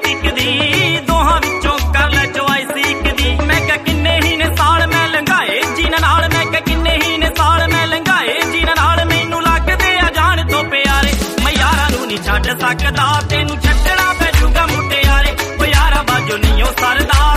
ਇੱਕ ਦੀ, ਦੋਹਾਂ ਵਿੱਚੋਂ ਕਰ ਲੈ ਚੁਆਇਸ ਇੱਕ ਦੀ। ਮੈਂ ਕਿਹਾ ਕਿੰਨੇ ਹੀ ਨੇ ਸਾਲ ਮੈਂ ਲੰਘਾਏ ਜਿਨ੍ਹਾਂ ਨਾਲ, ਮੈਂ ਕਿਹਾ ਕਿੰਨੇ ਹੀ ਨੇ ਸਾਲ ਮੈਂ ਲੰਘਾਏ ਜਿਨ੍ਹਾਂ ਨਾਲ ਮੈਨੂੰ ਲੱਗਦੇ ਆ ਜਾਣ ਤੋਂ ਪਿਆਰੇ। ਮੈਂ ਯਾਰਾਂ ਨੂੰ ਨਹੀਂ ਛੱਡ ਸਕਦਾ, ਤੈਨੂੰ ਛੱਡਣਾ ਪੈ ਜੂਗਾ ਮੁਟਿਆਰੇ। ਉਹ ਯਾਰਾਂ ਬਾਝੋਂ ਨਹੀਂ ਉਹ ਸਰਦਾ,